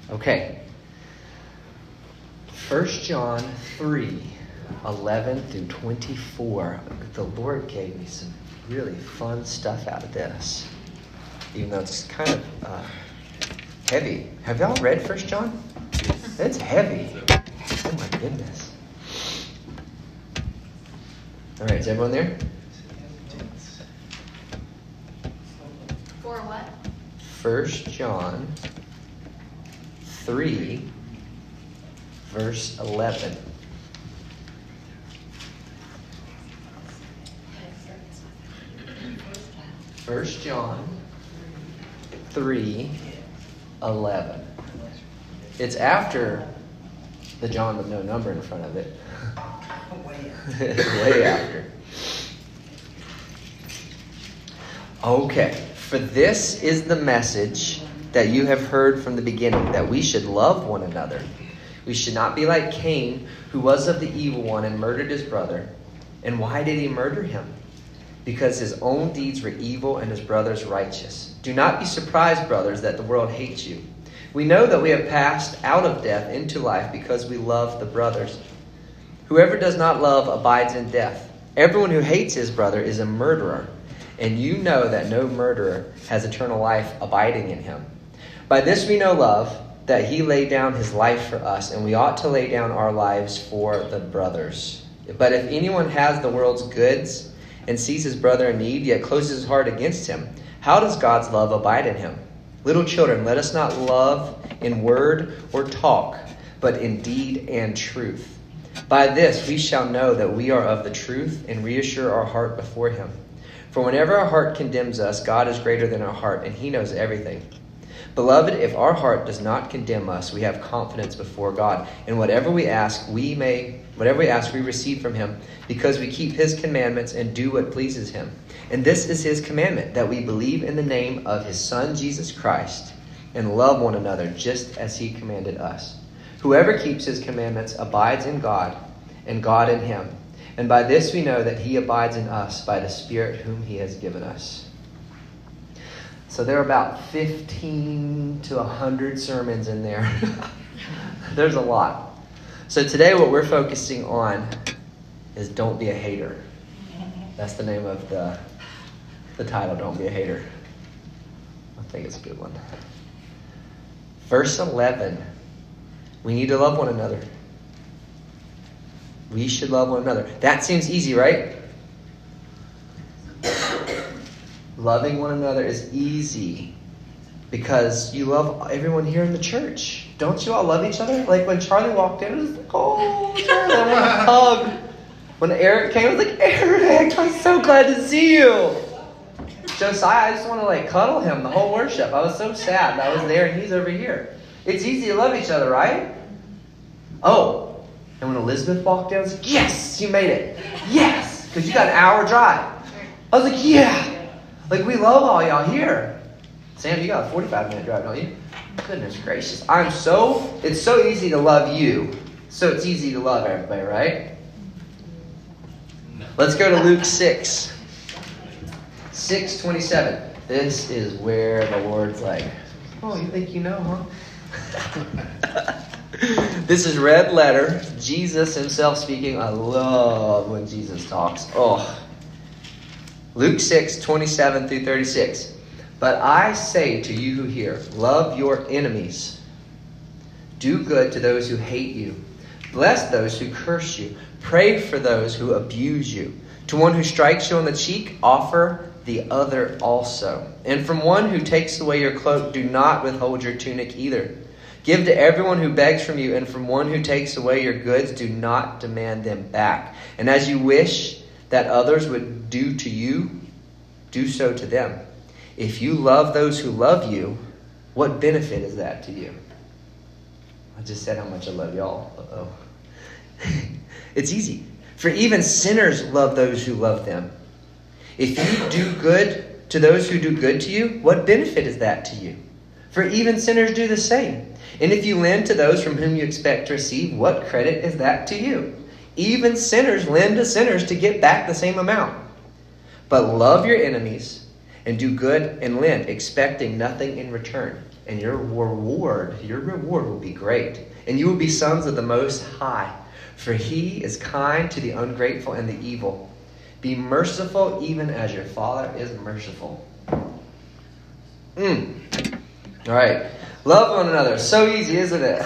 Okay. 1 John 3, 11 through 24. The Lord gave me some really fun stuff out of this, even though it's kind of heavy. Have y'all read 1 John? It's heavy. Oh my goodness. All right, is everyone there? For what? 1 John 3, verse 11. First John 3, 11. It's after the John with no number in front of it. Way after. Okay. For this is the message that you have heard from the beginning, that we should love one another. We should not be like Cain, who was of the evil one and murdered his brother. And why did he murder him? Because his own deeds were evil and his brother's righteous. Do not be surprised, brothers, that the world hates you. We know that we have passed out of death into life because we love the brothers. Whoever does not love abides in death. Everyone who hates his brother is a murderer. And you know that no murderer has eternal life abiding in him. By this we know love, that he laid down his life for us, and we ought to lay down our lives for the brothers. But if anyone has the world's goods and sees his brother in need, yet closes his heart against him, how does God's love abide in him? Little children, let us not love in word or talk, but in deed and truth. By this we shall know that we are of the truth and reassure our heart before him. For whenever our heart condemns us, God is greater than our heart, and he knows everything. Beloved, if our heart does not condemn us, we have confidence before God. And whatever we ask, we receive from him, because we keep his commandments and do what pleases him. And this is his commandment, that we believe in the name of his Son, Jesus Christ, and love one another just as he commanded us. Whoever keeps his commandments abides in God, and God in him. And by this we know that he abides in us by the Spirit whom he has given us. So there are about 15 to 100 sermons in there. There's a lot. So today what we're focusing on is Don't Be a Hater. That's the name of the title, Don't Be a Hater. I think it's a good one. Verse 11. We need to love one another. We should love one another. That seems easy, right? Loving one another is easy because you love everyone here in the church. Don't you all love each other? Like when Charlie walked in, it was like, oh, Charlie, I want a hug. When Eric came, I was like, Eric, I'm so glad to see you. Josiah, I just want to cuddle him the whole worship. I was so sad that I was there and he's over here. It's easy to love each other, right? Oh. And when Elizabeth walked in, I was like, yes, you made it. Yes, because you got an hour drive. I was like, yeah. We love all y'all here. Sam, you got a 45-minute drive, don't you? Goodness gracious. It's so easy to love you. So it's easy to love everybody, right? Let's go to Luke 6. 6:27. This is where the Lord's like, oh, you think you know, huh? This is red letter. Jesus himself speaking. I love when Jesus talks. Oh. Luke 6:27 through 36. But I say to you who hear, love your enemies. Do good to those who hate you. Bless those who curse you. Pray for those who abuse you. To one who strikes you on the cheek, offer the other also. And from one who takes away your cloak, do not withhold your tunic either. Give to everyone who begs from you, and from one who takes away your goods, do not demand them back. And as you wish that others would do to you, do so to them. If you love those who love you, what benefit is that to you? I just said how much I love y'all. Uh-oh. It's easy. For even sinners love those who love them. If you do good to those who do good to you, what benefit is that to you? For even sinners do the same. And if you lend to those from whom you expect to receive, what credit is that to you? Even sinners lend to sinners to get back the same amount. But love your enemies and do good and lend, expecting nothing in return. and your reward will be great. And you will be sons of the Most High, for he is kind to the ungrateful and the evil. Be merciful even as your Father is merciful. All right. Love one another. So easy, isn't it?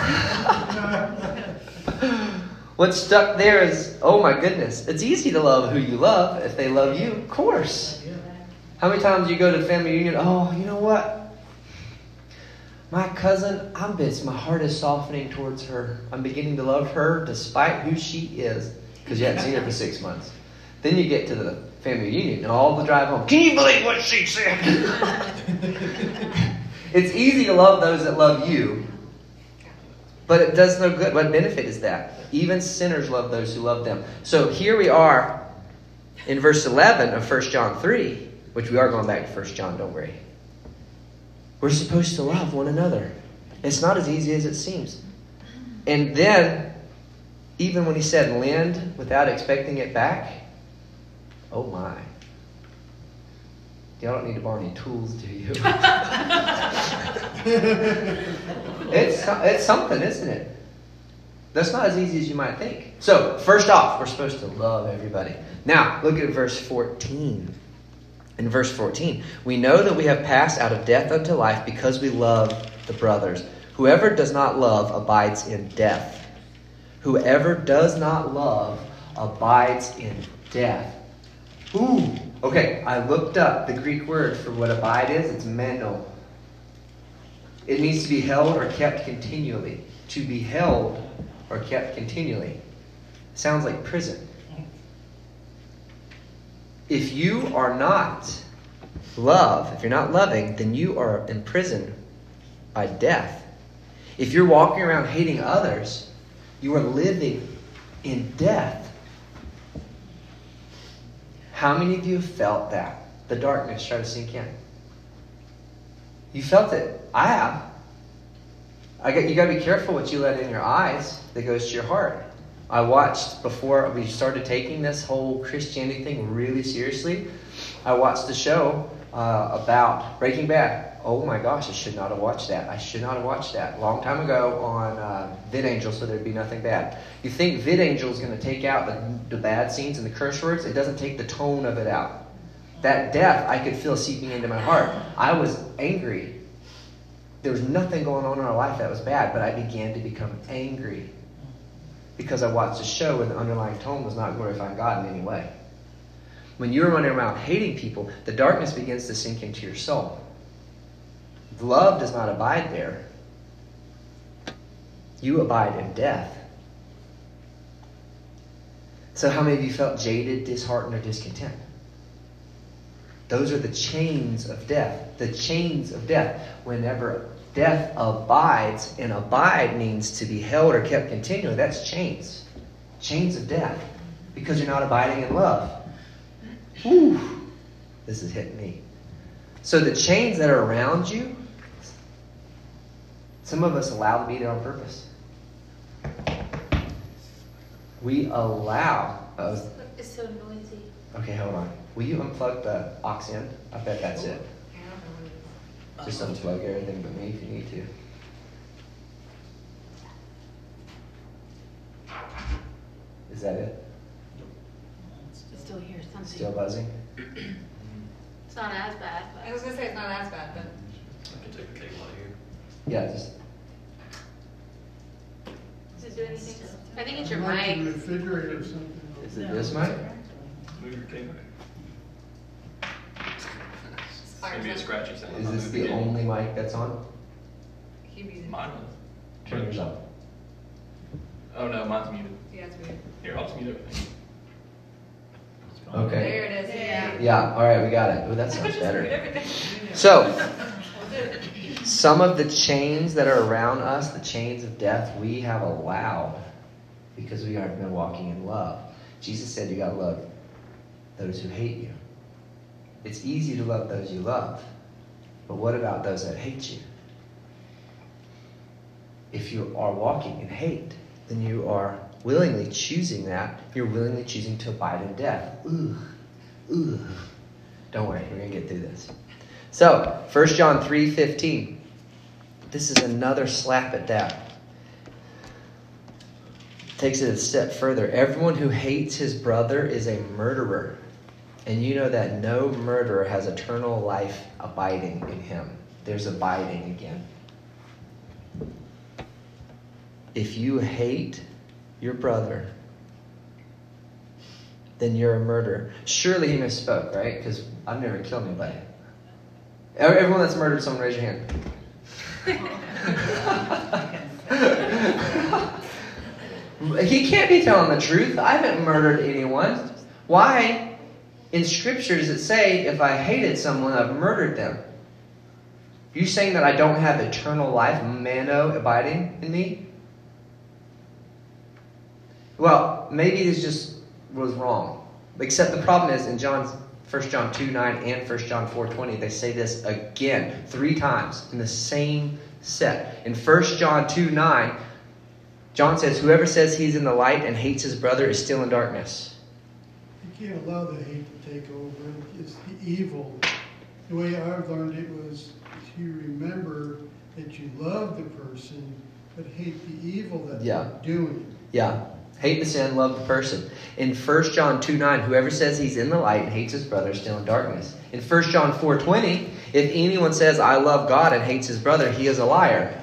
What's stuck there is, oh my goodness, it's easy to love who you love if they love you, of course. How many times you go to family reunion? Oh, you know what? My cousin, my heart is softening towards her. I'm beginning to love her despite who she is, because you haven't seen her for 6 months. Then you get to the family reunion and all the drive home. Can you believe what she said? It's easy to love those that love you, but it does no good. What benefit is that? Even sinners love those who love them. So here we are in verse 11 of 1 John 3, which we are going back to 1 John, don't worry. We're supposed to love one another. It's not as easy as it seems. And then, even when he said lend without expecting it back, oh my. Y'all don't need to borrow any tools, do you? It's something, isn't it? That's not as easy as you might think. So, first off, we're supposed to love everybody. Now, look at verse 14. In verse 14, we know that we have passed out of death unto life because we love the brothers. Whoever does not love abides in death. Whoever does not love abides in death. Ooh. Okay, I looked up the Greek word for what abide is. It's meno. It means to be held or kept continually. To be held or kept continually. Sounds like prison. If you are not if you're not loving, then you are imprisoned by death. If you're walking around hating others, you are living in death. How many of you have felt that? The darkness try to sink in. You felt it. I have. You got to be careful what you let in your eyes that goes to your heart. I watched, before we started taking this whole Christianity thing really seriously, I watched the show about Breaking Bad. Oh my gosh, I should not have watched that. A long time ago on VidAngel, so there'd be nothing bad. You think VidAngel is going to take out the bad scenes and the curse words? It doesn't take the tone of it out. That death I could feel seeping into my heart. I was angry. There was nothing going on in our life that was bad, but I began to become angry. Because I watched a show where the underlying tone was not glorifying God in any way. When you're running around hating people, the darkness begins to sink into your soul. Love does not abide there. You abide in death. So how many of you felt jaded, disheartened, or discontent? Those are the chains of death. The chains of death. Whenever death abides, and abide means to be held or kept continually. That's chains. Chains of death. Because you're not abiding in love. Whew. This is hitting me. So the chains that are around you, some of us allow to be there on purpose. We allow. It's so noisy. Okay, hold on. Will you unplug the aux end? I bet that's it. Just unplug everything but me if you need to. Is that it? I still hear something. Still buzzing? It's not as bad, but I was gonna say it's not as bad, but I can take the cable out of here. Yeah, just. does it do anything? I think it's your Like the mic. refrigerator or something. Is it this mic? Move your cable. it's fire. Maybe a scratchy sound. Is this the only mic that's on? Mine was. Turn yours off. Oh no, mine's muted. Yeah, it's weird. Here, I'll just mute everything. Okay. There it is. Yeah. Yeah, alright, we got it. Oh, that sounds Just better. mute everything. So, some of the chains that are around us, the chains of death, we have allowed because we have been walking in love. Jesus said you gotta love those who hate you. It's easy to love those you love, but what about those that hate you? If you are walking in hate, then you are willingly choosing that. You're willingly choosing to abide in death. Ooh. Don't worry, we're going to get through this. So, 1 John 3:15. this is another slap at that. Takes it a step further. Everyone who hates his brother is a murderer. And you know that no murderer has eternal life abiding in him. There's abiding again. If you hate your brother, then you're a murderer. Surely he misspoke, right? Because I've never killed anybody. Everyone that's murdered someone, raise your hand. He can't be telling the truth. I haven't murdered anyone. Why? In Scripture does it say, if I hated someone, I've murdered them? You saying that I don't have eternal life, mano, abiding in me? Well, maybe this just was wrong. Except the problem is in 1 John 2:9 and 1 John 4:20, they say this again 3 times in the same set. In 1 John 2:9, John says, whoever says he's in the light and hates his brother is still in darkness. You can't allow the hate to take over. It's the evil. The way I've learned it was to remember that you love the person, but hate the evil that they're doing. Yeah. Hate the sin, love the person. In 1 John 2:9, whoever says he's in the light and hates his brother is still in darkness. In 1 John 4:20, if anyone says, I love God and hates his brother, he is a liar.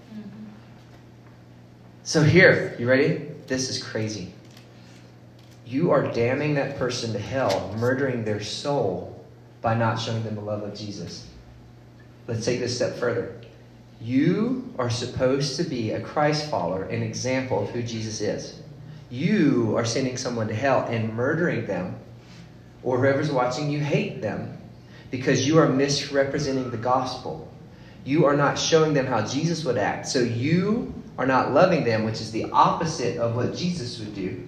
So here, you ready? This is crazy. You are damning that person to hell, murdering their soul by not showing them the love of Jesus. Let's take this a step further. You are supposed to be a Christ follower, an example of who Jesus is. You are sending someone to hell and murdering them, or whoever's watching you hate them, because you are misrepresenting the gospel. You are not showing them how Jesus would act. So you are not loving them, which is the opposite of what Jesus would do.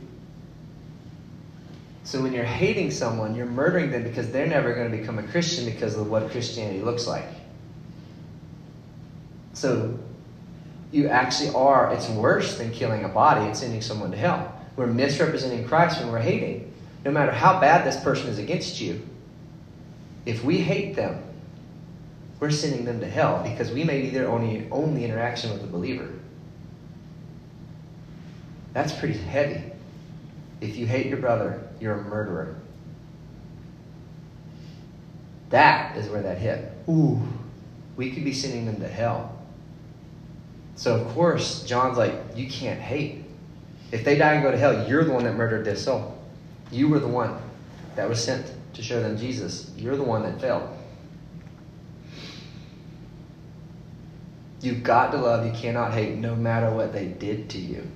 So when you're hating someone, you're murdering them because they're never going to become a Christian because of what Christianity looks like. So you actually are, it's worse than killing a body and sending someone to hell. We're misrepresenting Christ when we're hating. No matter how bad this person is against you, if we hate them, we're sending them to hell because we may be their only interaction with the believer. That's pretty heavy. If you hate your brother, you're a murderer. That is where that hit. Ooh, we could be sending them to hell. So of course, John's like, you can't hate. If they die and go to hell, you're the one that murdered their soul. You were the one that was sent to show them Jesus. You're the one that failed. You've got to love, you cannot hate, no matter what they did to you.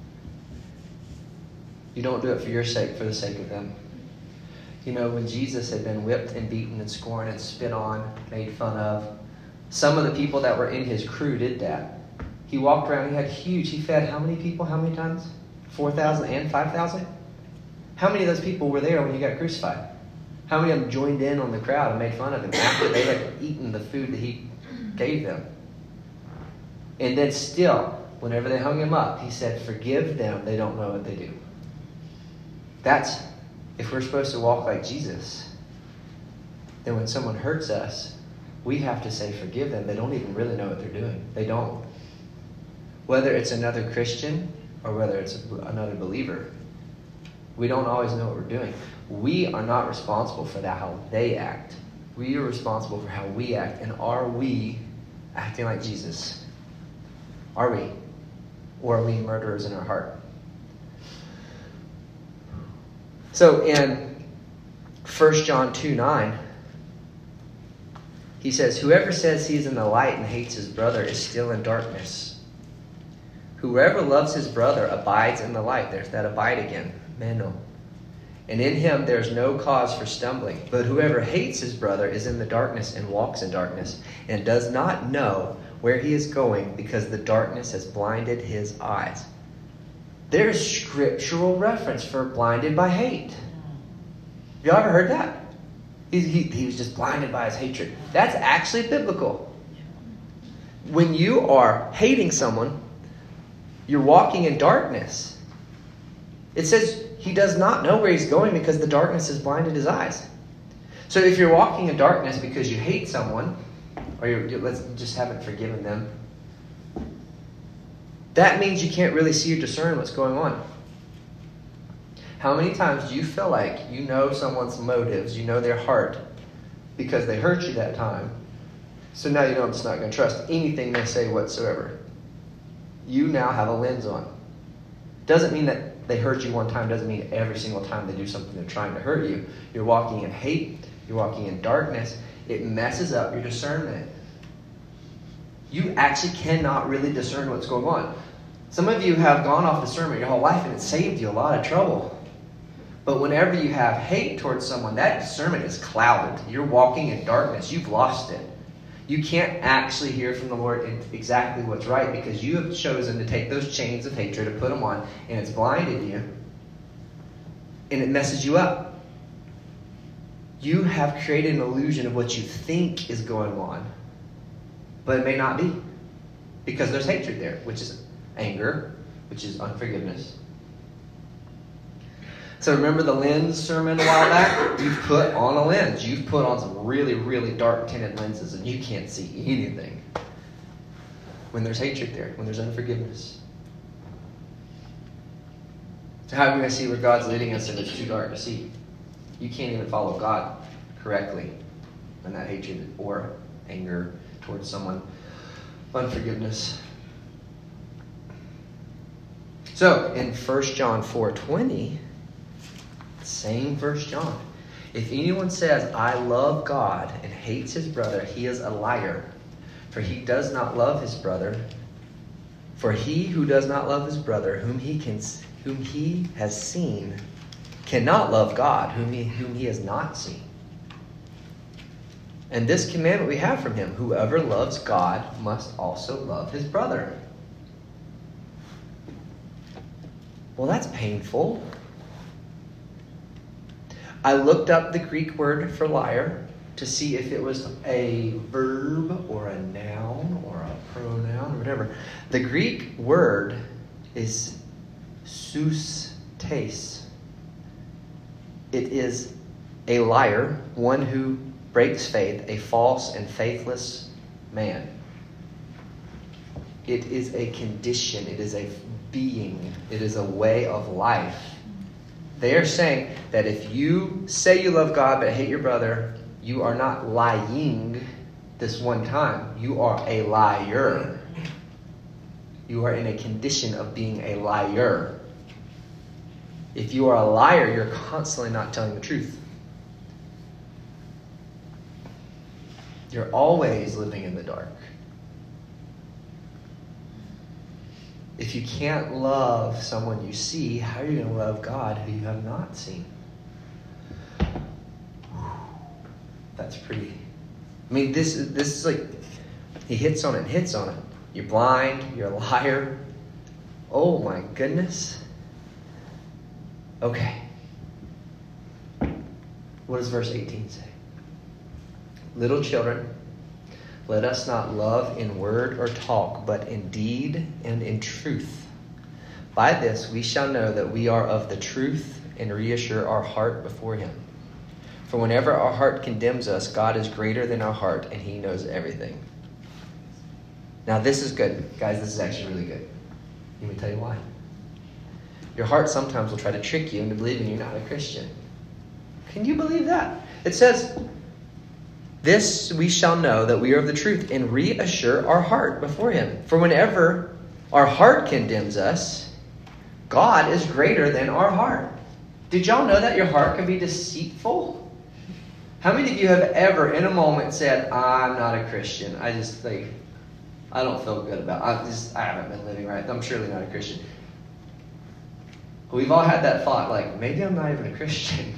You don't do it for your sake, for the sake of them. You know, when Jesus had been whipped and beaten and scorned and spit on, made fun of, some of the people that were in his crew did that. He walked around, he fed how many people, how many times? 4,000 and 5,000? How many of those people were there when he got crucified? How many of them joined in on the crowd and made fun of him after they had eaten the food that he gave them? And then still, whenever they hung him up, he said, forgive them, they don't know what they do. That's, if we're supposed to walk like Jesus, then when someone hurts us, we have to say, forgive them. They don't even really know what they're doing. They don't. Whether it's another Christian or whether it's another believer, we don't always know what we're doing. We are not responsible for that, how they act. We are responsible for how we act. And are we acting like Jesus? Are we? Or are we murderers in our heart? So in 1 John 2:9, he says, whoever says he is in the light and hates his brother is still in darkness. Whoever loves his brother abides in the light. There's that abide again. Meno. And in him there is no cause for stumbling. But whoever hates his brother is in the darkness and walks in darkness and does not know where he is going because the darkness has blinded his eyes. There's scriptural reference for blinded by hate. You ever heard that? He was just blinded by his hatred. That's actually biblical. When you are hating someone, you're walking in darkness. It says he does not know where he's going because the darkness has blinded his eyes. So if you're walking in darkness because you hate someone, or you let's just haven't forgiven them, that means you can't really see or discern what's going on. How many times do you feel like you know someone's motives, you know their heart, because they hurt you that time? So now you know I'm just not going to trust anything they say whatsoever. You now have a lens on. Doesn't mean that they hurt you one time, doesn't mean every single time they do something they're trying to hurt you. You're walking in hate, you're walking in darkness. It messes up your discernment. You actually cannot really discern what's going on. Some of you have gone off discernment your whole life and it saved you a lot of trouble. But whenever you have hate towards someone, that discernment is clouded. You're walking in darkness. You've lost it. You can't actually hear from the Lord exactly what's right because you have chosen to take those chains of hatred and put them on, and it's blinded you. And it messes you up. You have created an illusion of what you think is going on, but it may not be because there's hatred there, which is anger, which is unforgiveness. So remember the lens sermon a while back? You've put on a lens. You've put on some really, really dark tinted lenses and you can't see anything. When there's hatred there, when there's unforgiveness. So how are we going to see where God's leading us if it's too dark to see? You can't even follow God correctly when that hatred or anger towards someone, unforgiveness. So in 1 John 4:20, same 1 John. If anyone says, I love God and hates his brother, he is a liar. For he does not love his brother. For he who does not love his brother, whom he has seen, cannot love God, whom he has not seen. And this commandment we have from him, whoever loves God must also love his brother. Well, that's painful. I looked up the Greek word for liar to see if it was a verb or a noun or a pronoun or whatever. The Greek word is soustes. It is a liar, one who breaks faith, a false and faithless man. It is a condition. It is a being. It is a way of life. They are saying that if you say you love God but hate your brother, you are not lying this one time. You are a liar. You are in a condition of being a liar. If you are a liar, you're constantly not telling the truth. You're always living in the dark. If you can't love someone you see, how are you going to love God who you have not seen? That's pretty. I mean, this is like, he hits on it. You're blind. You're a liar. Oh my goodness. Okay. What does verse 18 say? Little children, let us not love in word or talk, but in deed and in truth. By this we shall know that we are of the truth and reassure our heart before him. For whenever our heart condemns us, God is greater than our heart, and he knows everything. Now this is good. Guys, this is actually really good. Let me tell you why. Your heart sometimes will try to trick you into believing you're not a Christian. Can you believe that? It says, this we shall know that we are of the truth and reassure our heart before him. For whenever our heart condemns us, God is greater than our heart. Did y'all know that your heart can be deceitful? How many of you have ever in a moment said, I'm not a Christian. I don't feel good about it. I haven't been living right. I'm surely not a Christian. We've all had that thought, like, maybe I'm not even a Christian.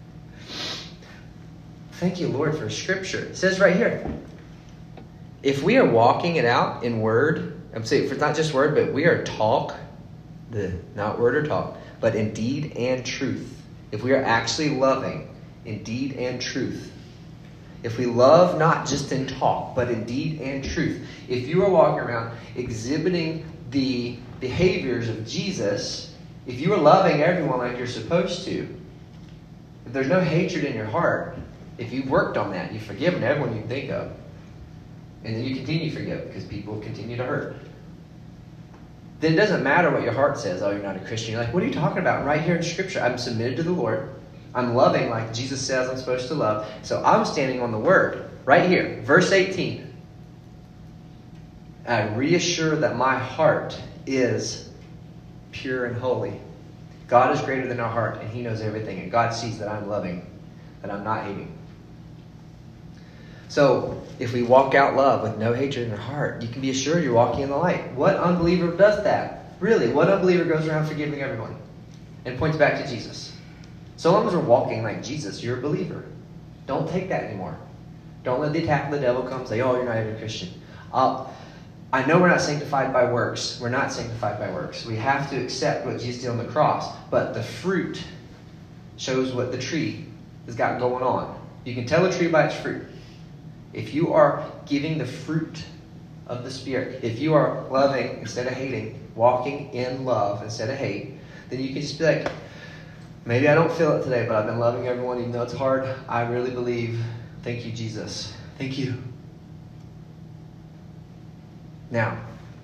Thank you, Lord, for Scripture. It says right here, if we are walking it out in word, I'm saying it's not just word, but we are talk, not word or talk, but in deed and truth. If we are actually loving in deed and truth. If we love not just in talk, but in deed and truth. If you are walking around exhibiting the behaviors of Jesus, if you are loving everyone like you're supposed to, if there's no hatred in your heart, if you've worked on that, you've forgiven everyone you think of, and then you continue to forgive because people continue to hurt. then it doesn't matter what your heart says. Oh, you're not a Christian. You're like, what are you talking about? Right here in Scripture, I'm submitted to the Lord. I'm loving like Jesus says I'm supposed to love. So I'm standing on the Word. Right here, verse 18. I reassure that my heart is pure and holy. God is greater than our heart, and He knows everything. And God sees that I'm loving, that I'm not hating. So, if we walk out love with no hatred in our heart, you can be assured you're walking in the light. What unbeliever does that? Really, what unbeliever goes around forgiving everyone and points back to Jesus? So long as we're walking like Jesus, you're a believer. Don't take that anymore. Don't let the attack of the devil come and say, oh, you're not even a Christian. I know we're not sanctified by works. We're not sanctified by works. We have to accept what Jesus did on the cross. But the fruit shows what the tree has got going on. You can tell a tree by its fruit. If you are giving the fruit of the Spirit, if you are loving instead of hating, walking in love instead of hate, then you can just be like, maybe I don't feel it today, but I've been loving everyone even though it's hard. I really believe. Thank you, Jesus. Thank you. Now,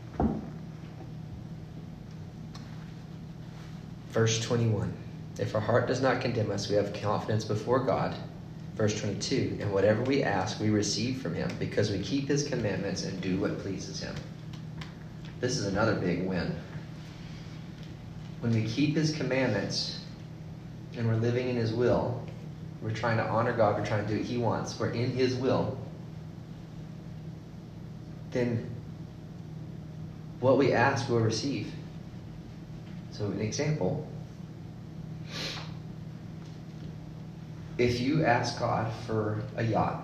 verse 21. If our heart does not condemn us, we have confidence before God. Verse 22. And whatever we ask, we receive from Him, because we keep His commandments and do what pleases Him. This is another big win. When we keep His commandments and we're living in His will, we're trying to honor God, we're trying to do what He wants, we're in His will, then what we ask, we'll receive. So an example, if you ask God for a yacht,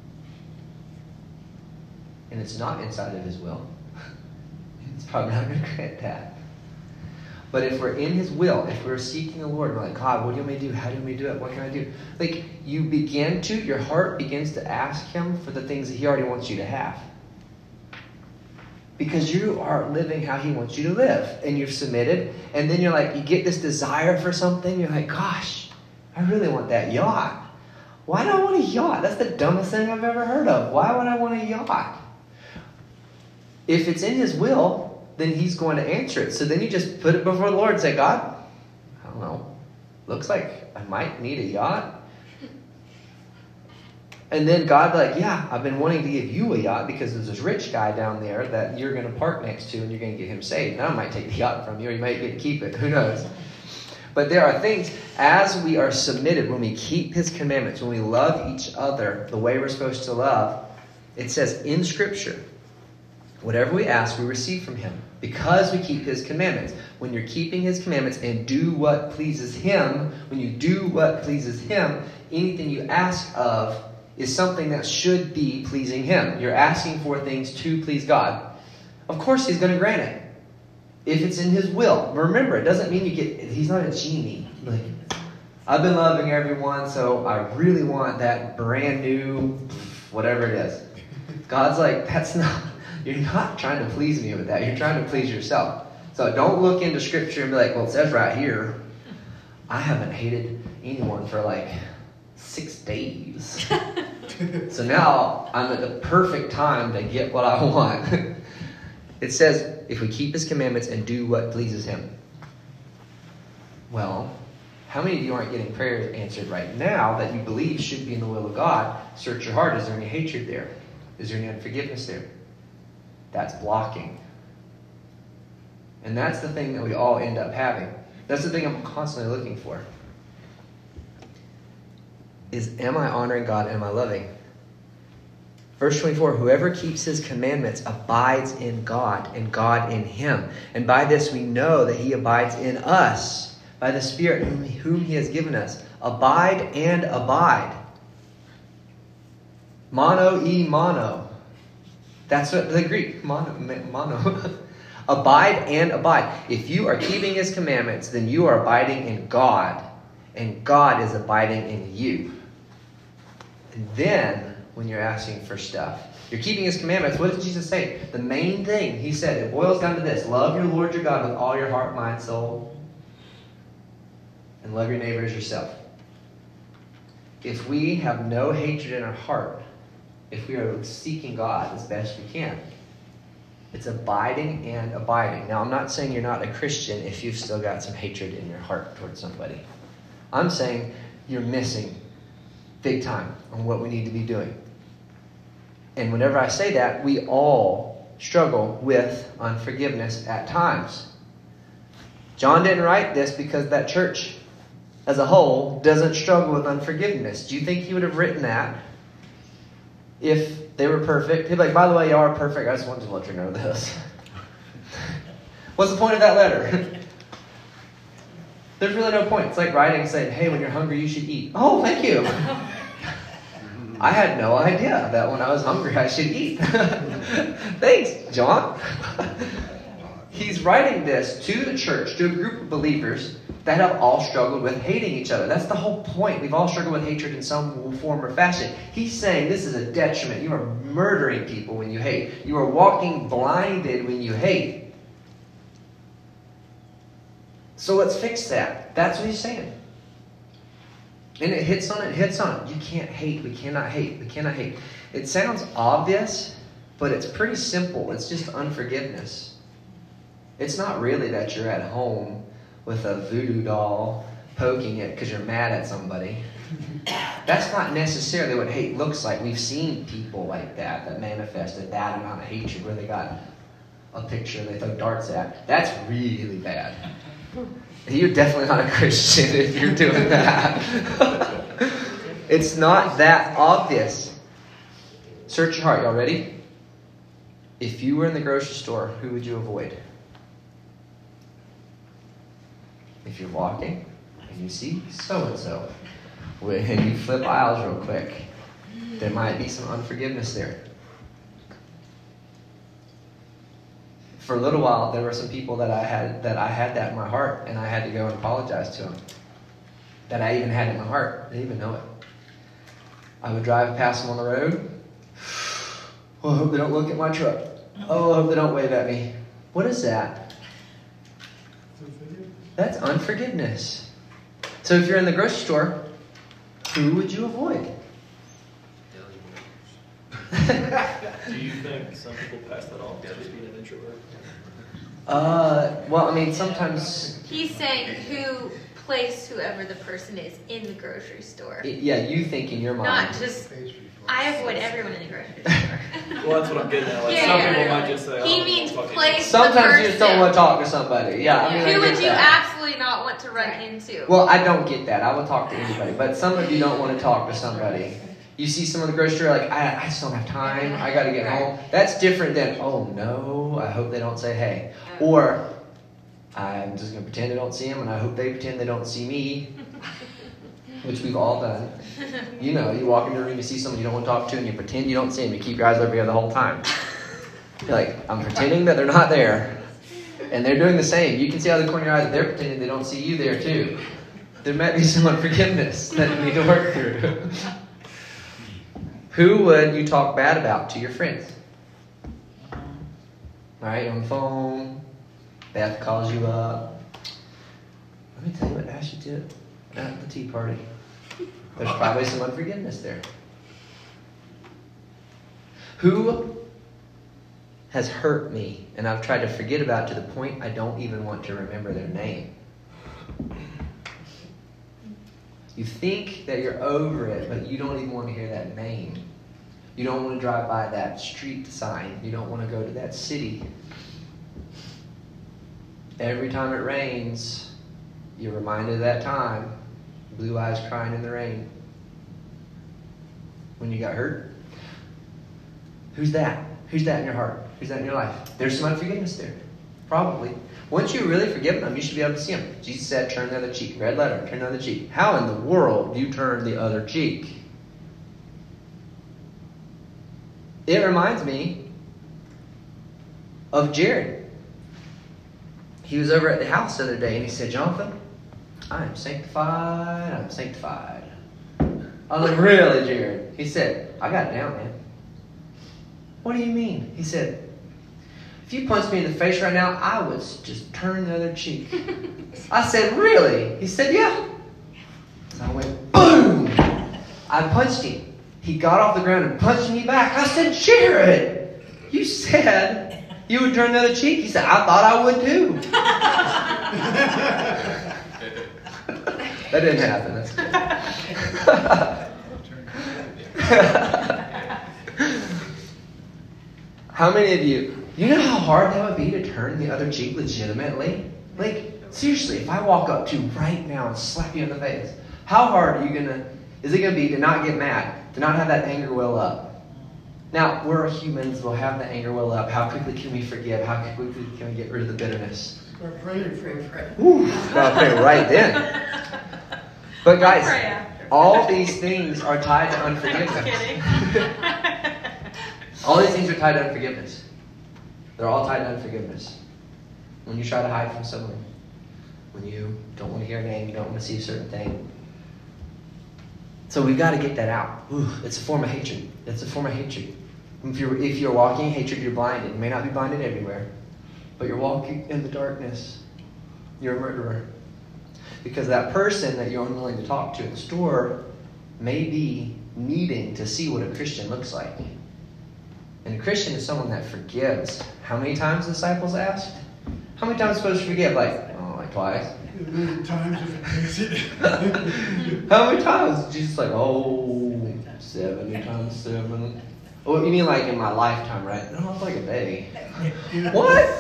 and it's not inside of His will, it's probably not going to grant that. But if we're in His will, if we're seeking the Lord, we're like, God, what do you want me to do? How do you want me to do it? What can I do? Like, your heart begins to ask Him for the things that He already wants you to have. Because you are living how He wants you to live. And you've submitted. And then you're like, you get this desire for something. You're like, gosh, I really want that yacht. Why do I want a yacht? That's the dumbest thing I've ever heard of. Why would I want a yacht? If it's in His will, then He's going to answer it. So then you just put it before the Lord and say, God, I don't know. Looks like I might need a yacht. And then God like, yeah, I've been wanting to give you a yacht because there's this rich guy down there that you're going to park next to and you're going to get him saved. Now I might take the yacht from you or you might get to keep it. Who knows? But there are things, as we are submitted, when we keep His commandments, when we love each other the way we're supposed to love, it says in Scripture, whatever we ask, we receive from Him because we keep His commandments. When you're keeping His commandments and do what pleases Him, when you do what pleases Him, anything you ask of is something that should be pleasing Him. You're asking for things to please God. Of course He's going to grant it. If it's in His will. Remember, it doesn't mean He's not a genie. Like, I've been loving everyone, so I really want that brand new, whatever it is. God's like, you're not trying to please me with that. You're trying to please yourself. So don't look into Scripture and be like, well, it says right here, I haven't hated anyone for like 6 days. So now I'm at the perfect time to get what I want. It says, if we keep His commandments and do what pleases Him. Well, how many of you aren't getting prayers answered right now that you believe should be in the will of God? Search your heart. Is there any hatred there? Is there any unforgiveness there? That's blocking. And that's the thing that we all end up having. That's the thing I'm constantly looking for. Am I honoring God? Am I loving? Verse 24, whoever keeps His commandments abides in God, and God in him. And by this we know that He abides in us, by the Spirit whom He has given us. Abide and abide. Mono e mono. That's what the Greek, mono. Abide and abide. If you are keeping His commandments, then you are abiding in God, and God is abiding in you. And then, when you're asking for stuff, you're keeping His commandments. What did Jesus say? The main thing, He said, it boils down to this. Love your Lord your God with all your heart, mind, soul, and love your neighbor as yourself. If we have no hatred in our heart, if we are seeking God as best we can, It's abiding and abiding. Now, I'm not saying you're not a Christian if you've still got some hatred in your heart towards somebody. I'm saying you're missing big time on what we need to be doing. And whenever I say that, we all struggle with unforgiveness at times. John didn't write this because that church as a whole doesn't struggle with unforgiveness. Do you think he would have written that if they were perfect? He'd be like, by the way, y'all are perfect. I just wanted to let you know this. What's the point of that letter? There's really no point. It's like writing saying, hey, when you're hungry, you should eat. Oh, thank you. I had no idea that when I was hungry, I should eat. Thanks, John. He's writing this to the church, to a group of believers that have all struggled with hating each other. That's the whole point. We've all struggled with hatred in some form or fashion. He's saying this is a detriment. You are murdering people when you hate. You are walking blinded when you hate. So let's fix that. That's what he's saying. And it hits on it, hits on it. You can't hate. We cannot hate. We cannot hate. It sounds obvious, but it's pretty simple. It's just unforgiveness. It's not really that you're at home with a voodoo doll poking it because you're mad at somebody. That's not necessarily what hate looks like. We've seen people like that manifested that amount of hatred where they got a picture they throw darts at. That's really bad. You're definitely not a Christian if you're doing that. It's not that obvious. Search your heart. Y'all ready? If you were in the grocery store, who would you avoid? If you're walking and you see so-and-so, and you flip aisles real quick, there might be some unforgiveness there. For a little while, there were some people that I had that in my heart, and I had to go and apologize to them. That I even had in my heart. They didn't even know it. I would drive past them on the road. Oh, I hope they don't look at my truck. Oh, I hope they don't wave at me. What is that? That's unforgiveness. So if you're in the grocery store, who would you avoid? Do you think some people pass that off as just being an introvert? Well, I mean, sometimes... He's saying place whoever the person is in the grocery store. Yeah, you think in your mind. Not just... I avoid everyone in the grocery store. Well, that's what I'm getting at. Like, Yeah, some yeah, people yeah. might just say, He oh, means fucking place Sometimes you just don't want to talk to somebody. Yeah, I mean, I Who get would you that. absolutely not want to run into? Well, I don't get that. I will talk to anybody. But some of you don't want to talk to somebody. You see someone in the grocery store, like, I just don't have time. I got to get home. That's different than, oh, no, I hope they don't say hey. Or, I'm just going to pretend I don't see them, and I hope they pretend they don't see me. Which we've all done. You know, you walk into a room, you see someone you don't want to talk to, and you pretend you don't see them. You keep your eyes over here the whole time. You're like, I'm pretending that they're not there. And they're doing the same. You can see out of the corner of your eyes that they're pretending they don't see you there, too. There might be some unforgiveness that you need to work through. Who would you talk bad about to your friends? All right, you're on the phone. Beth calls you up. Let me tell you what Ashley did at the tea party. There's probably some unforgiveness there. Who has hurt me and I've tried to forget about to the point I don't even want to remember their name? You think that you're over it, but you don't even want to hear that name. You don't want to drive by that street sign. You don't want to go to that city. Every time it rains, you're reminded of that time. Blue eyes crying in the rain. When you got hurt. Who's that? Who's that in your heart? Who's that in your life? There's some unforgiveness there. Probably. Once you really forgive them, you should be able to see them. Jesus said, turn the other cheek. Red letter, turn the other cheek. How in the world do you turn the other cheek? It reminds me of Jared. He was over at the house the other day and he said, Jonathan, I am sanctified. I'm sanctified. I was like, really, Jared? He said, I got it down, man. What do you mean? He said, if you punched me in the face right now, I would just turn the other cheek. I said, really? He said, yeah. So I went, boom. I punched him. He got off the ground and punched me back. I said, Jared, you said You would turn the other cheek. He said, I thought I would too. That didn't happen. That's good. How many of you know how hard that would be to turn the other cheek legitimately? Like, seriously, if I walk up to you right now and slap you in the face, how hard is it gonna be to not get mad, to not have that anger well up? Now, we're humans, we'll have the anger well up. How quickly can we forgive? How quickly can we get rid of the bitterness? Start praying for it. Whew, well, pray right then. But guys, all these things are tied to unforgiveness. I'm kidding. All these things are tied to unforgiveness. They're all tied to unforgiveness. When you try to hide from someone, when you don't want to hear a name, you don't want to see a certain thing. So we've got to get that out. Ooh, it's a form of hatred. It's a form of hatred. If you're walking in hatred, you're blinded. You may not be blinded everywhere, but you're walking in the darkness. You're a murderer. Because that person that you're unwilling to talk to at the store may be needing to see what a Christian looks like. And a Christian is someone that forgives. How many times the disciples asked? How many times are supposed to forgive? Like twice. As many times if it takes it. How many times? Jesus like, 70 times 7. Oh, you mean like in my lifetime, right? No, it's like a day. What?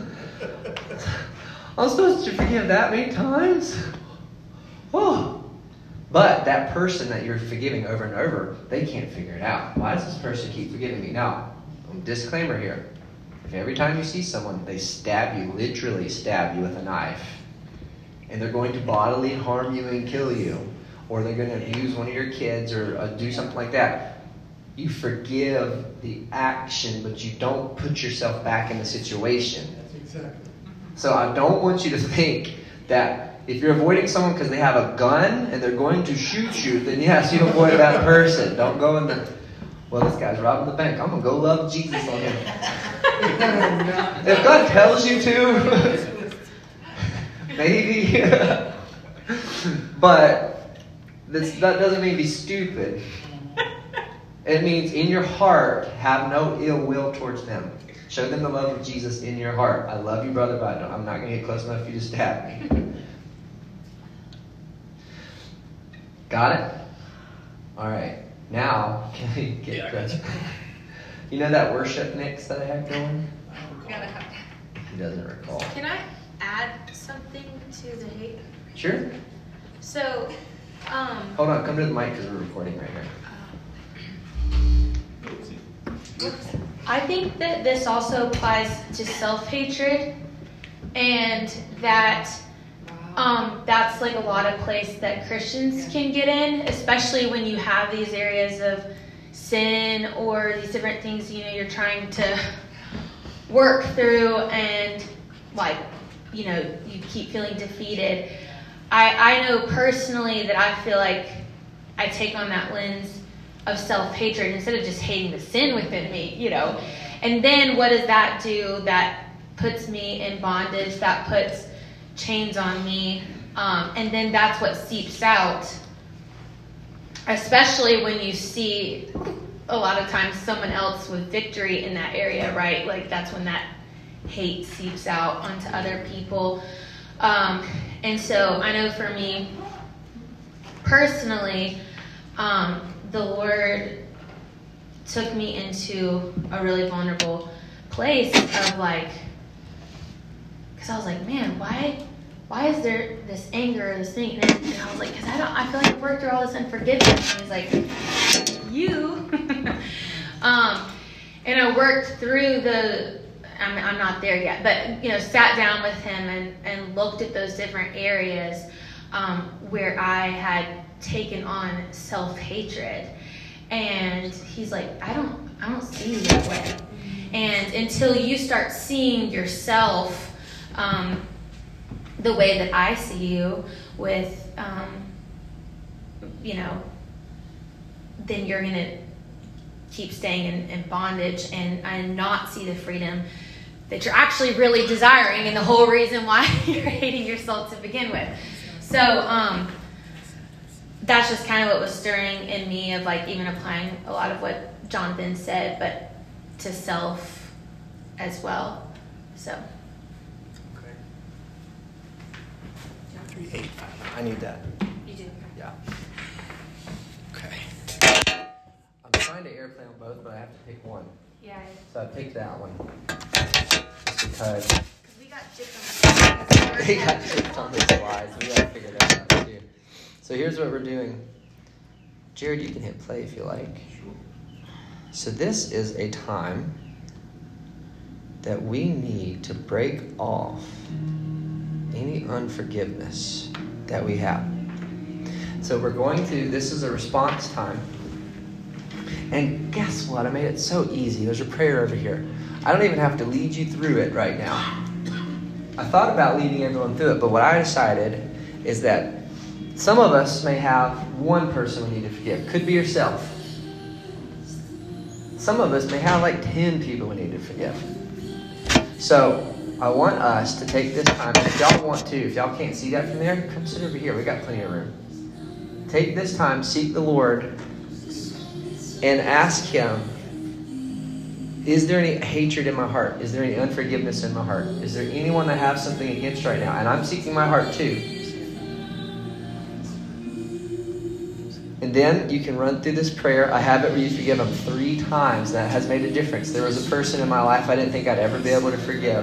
I'm supposed to forgive that many times? Oh. But that person that you're forgiving over and over, they can't figure it out. Why does this person keep forgiving me? Now, disclaimer here. If every time you see someone, they stab you, literally stab you with a knife, and they're going to bodily harm you and kill you, or they're going to abuse one of your kids or do something like that, you forgive the action, but you don't put yourself back in the situation. That's exactly. So I don't want you to think that if you're avoiding someone because they have a gun and they're going to shoot you, then yes, you avoid that person. Don't go in the, well, this guy's robbing the bank. I'm going to go love Jesus on him. If God tells you to, maybe. But that doesn't mean be stupid. It means in your heart, have no ill will towards them. Show them the love of Jesus in your heart. I love you, brother, but I'm not going to get close enough for you to stab me. Got it? All right. Now, can we get good? You know that worship mix that I had going? Gotta have He doesn't recall. Can I add something to the hate? Sure. So, Hold on. Come to the mic because we're recording right here. I think that this also applies to self-hatred, and that that's like a lot of place that Christians can get in, especially when you have these areas of sin or these different things, you're trying to work through, and you keep feeling defeated. I know personally that I feel like I take on that lens of self-hatred instead of just hating the sin within me, And then what does that do? That puts me in bondage, that puts chains on me, and then that's what seeps out, especially when you see a lot of times someone else with victory in that area, right? Like that's when that hate seeps out onto other people. And so I know for me personally, the Lord took me into a really vulnerable place of because I was like, man, why is there this anger or this thing? And I was like, because I feel like I've worked through all this unforgiveness. And he's like, you. And I worked through I'm not there yet, but, sat down with him and looked at those different areas where I had taken on self-hatred. And he's like, I don't see you that way. And until you start seeing yourself the way that I see you with, then you're going to keep staying in bondage and not see the freedom that you're actually really desiring, and the whole reason why you're hating yourself to begin with. So that's just kind of what was stirring in me of even applying a lot of what Jonathan said, but to self as well. So. Okay. 385. I need that. You do. Yeah. Okay. I'm trying to airplane on both, but I have to pick one. Yeah. So I picked that one. Just because Because we got chips we got chips on the slides. We gotta figure that out too. So here's what we're doing. Jared, you can hit play if you like. So this is a time that we need to break off any unforgiveness that we have. So we're going to, this is a response time. And guess what? I made it so easy. There's a prayer over here. I don't even have to lead you through it right now. I thought about leading everyone through it, but what I decided is that some of us may have one person we need to forgive. Could be yourself. Some of us may have like 10 people we need to forgive. So I want us to take this time, and if y'all want to, if y'all can't see that from there, come sit over here. We got plenty of room. Take this time, seek the Lord, and ask Him, is there any hatred in my heart? Is there any unforgiveness in my heart? Is there anyone that I have something against right now? And I'm seeking my heart too. And then you can run through this prayer. I have it where you forgive them 3 times. That has made a difference. There was a person in my life I didn't think I'd ever be able to forgive.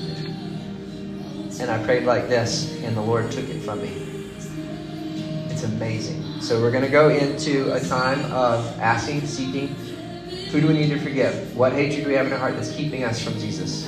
And I prayed like this, and the Lord took it from me. It's amazing. So we're going to go into a time of asking, seeking. Who do we need to forgive? What hatred do we have in our heart that's keeping us from Jesus?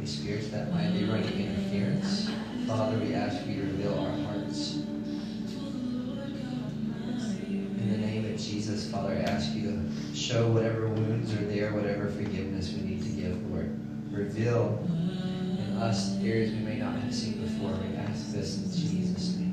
spirits that might be running interference. Father, we ask you to reveal our hearts. In the name of Jesus, Father, I ask you to show whatever wounds are there, whatever forgiveness we need to give, Lord. Reveal in us areas we may not have seen before. We ask this in Jesus' name.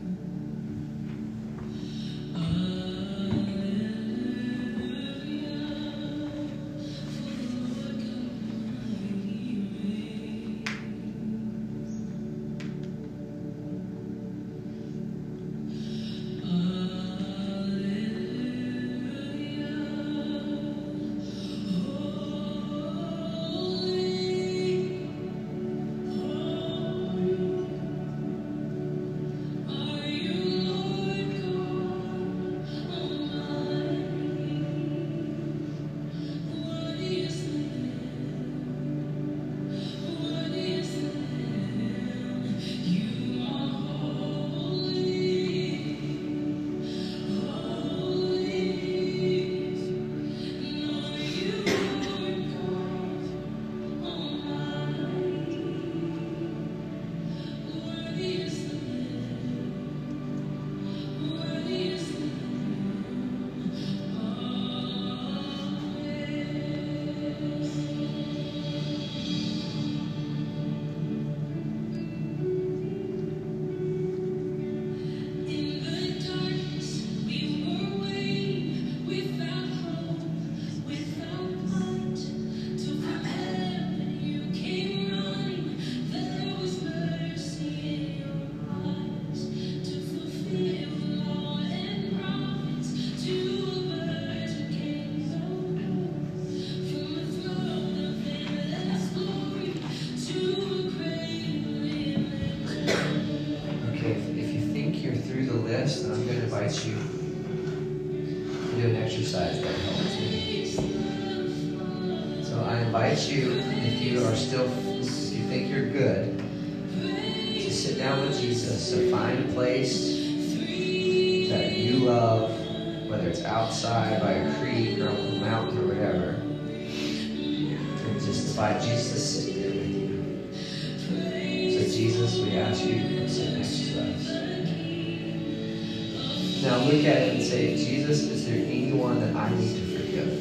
Then I'm going to invite you to do an exercise that helps me. So I invite you, if you think you're good, to sit down with Jesus. So find a place that you love, whether it's outside by a creek or on a mountain or whatever, and just invite Jesus to sit there with you. So Jesus, we ask you to come sit next to us. Now look at it and say, Jesus, is there anyone that I need to forgive?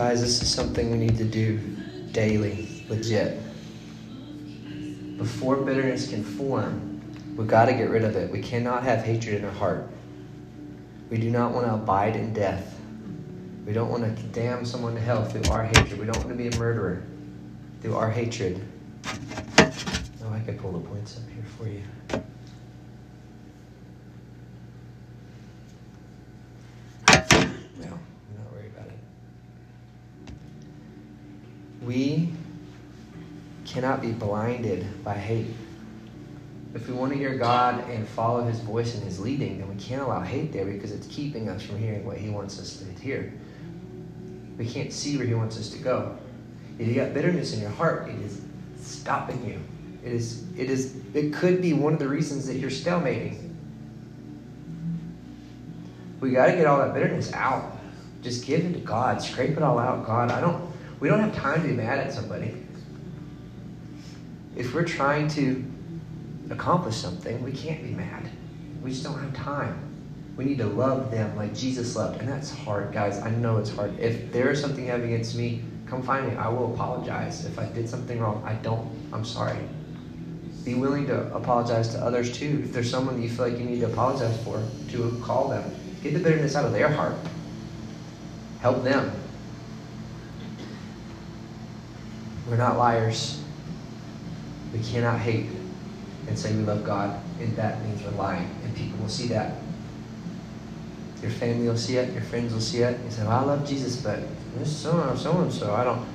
Guys, this is something we need to do daily, legit. Before bitterness can form, we've got to get rid of it. We cannot have hatred in our heart. We do not want to abide in death. We don't want to condemn someone to hell through our hatred. We don't want to be a murderer through our hatred. Oh, I could pull the points up here for you. Well, I'm not worried about it. We cannot be blinded by hate. If we want to hear God and follow His voice and His leading, then we can't allow hate there because it's keeping us from hearing what He wants us to hear. We can't see where He wants us to go. If you got bitterness in your heart, it is stopping you. It could be one of the reasons that you're stalemating. We got to get all that bitterness out. Just give it to God. Scrape it all out. God, we don't have time to be mad at somebody. If we're trying to accomplish something, we can't be mad. We just don't have time. We need to love them like Jesus loved. And that's hard, guys. I know it's hard. If there is something you have against me, come find me. I will apologize. If I did something wrong, I'm sorry. Be willing to apologize to others too. If there's someone that you feel like you need to apologize for, to call them. Get the bitterness out of their heart. Help them. We're not liars. We cannot hate and say we love God, and that means we're lying, and people will see that. Your family will see it, your friends will see it. You say, well, I love Jesus, but this so-and-so, I don't.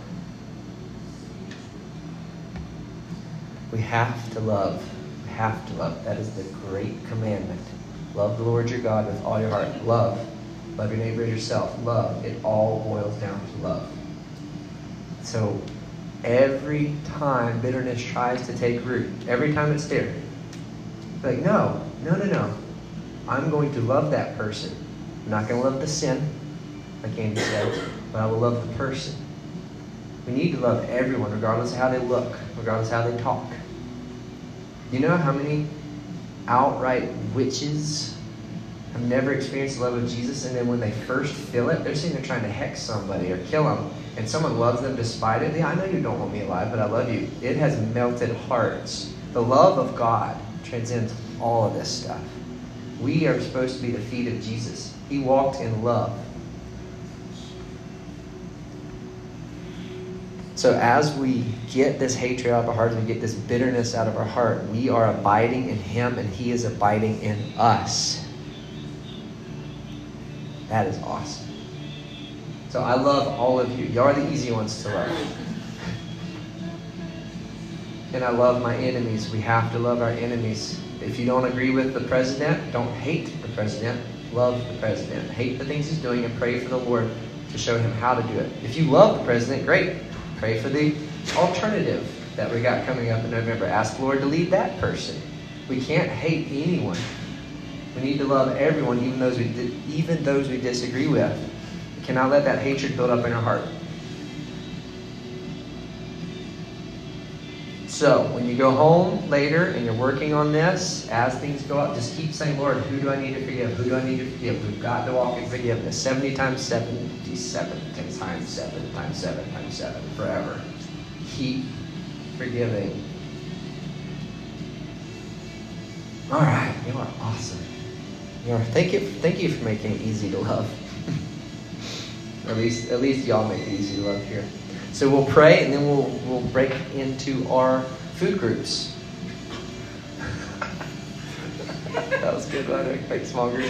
We have to love. We have to love. That is the great commandment. Love the Lord your God with all your heart. Love. Love your neighbor as yourself. Love. It all boils down to love. So every time bitterness tries to take root, every time it's there, like, no. I'm going to love that person. I'm not going to love the sin, like Andy said, but I will love the person. We need to love everyone, regardless of how they look, regardless of how they talk. You know how many outright witches have never experienced the love of Jesus, and then when they first feel it, they're sitting there trying to hex somebody or kill them, and someone loves them despite it? Yeah, I know you don't want me alive, but I love you. It has melted hearts. The love of God transcends all of this stuff. We are supposed to be the feet of Jesus. He walked in love. So as we get this hatred out of our hearts, we get this bitterness out of our heart, we are abiding in Him and He is abiding in us. That is awesome. So I love all of you. You are the easy ones to love. And I love my enemies. We have to love our enemies. If you don't agree with the president, don't hate the president. Love the president. Hate the things he's doing and pray for the Lord to show him how to do it. If you love the president, great. Pray for the alternative that we got coming up in November. Ask the Lord to lead that person. We can't hate anyone. We need to love everyone, even those we disagree with. We cannot let that hatred build up in our heart. So, when you go home later and you're working on this, as things go up, just keep saying, Lord, who do I need to forgive? Who do I need to forgive? We've got to walk in forgiveness. 70 times 77 times 7 times 7 times 7 forever. Keep forgiving. All right, you are awesome. Thank you for making it easy to love. At least y'all make it easy to love here. So we'll pray, and then we'll break into our food groups. That was good, wasn't it? Make small groups.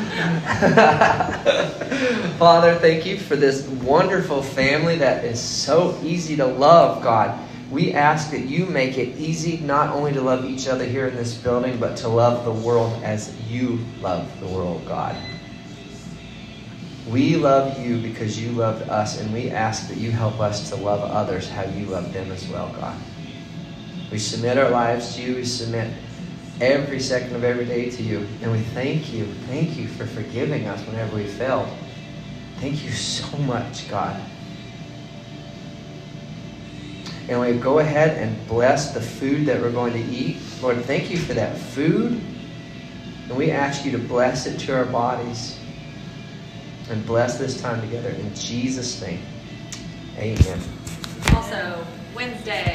Father, thank you for this wonderful family that is so easy to love, God. We ask that you make it easy not only to love each other here in this building, but to love the world as you love the world, God. We love you because you loved us, and we ask that you help us to love others how you love them as well, God. We submit our lives to you. We submit every second of every day to you. And we thank you. Thank you for forgiving us whenever we failed. Thank you so much, God. And we go ahead and bless the food that we're going to eat. Lord, thank you for that food. And we ask you to bless it to our bodies. And bless this time together in Jesus' name. Amen. Also, Wednesday.